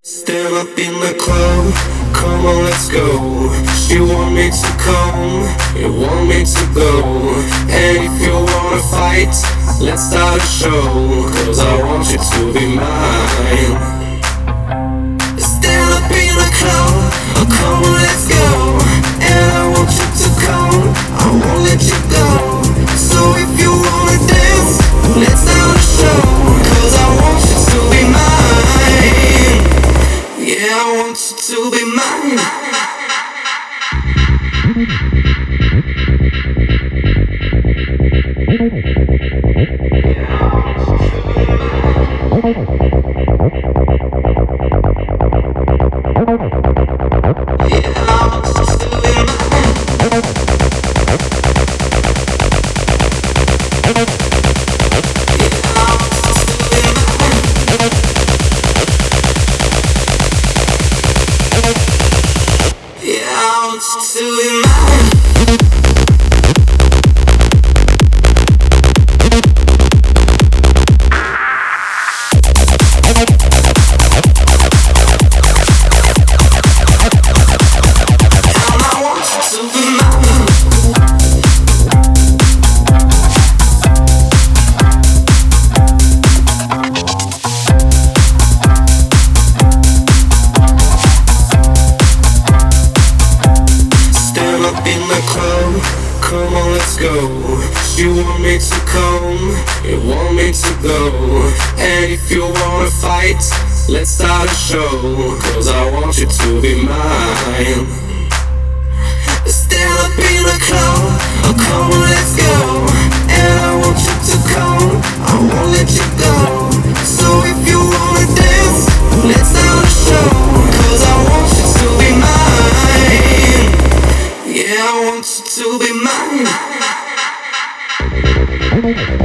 Stand up in the club, come on let's go. She want me to come, you want me to go. And if you wanna fight, let's start a show. Cause I want you to be mine. Stand up in the club, come on let's go. And I want you to come, I won't let you go. So if you wanna dance, let's start a show. Cause I want you to be mine. Yeah, I want you to be mine. To be mine. Come on, let's go. You want me to come, you want me to go. And if you wanna fight, let's start a show. Cause I want you to be mine. Stand up in the club, come on, let's go. And I want you to come, I won't let you go. So if you wanna dance, let's start a show. Cause I want you to be mine. Yeah, I want you to be mine.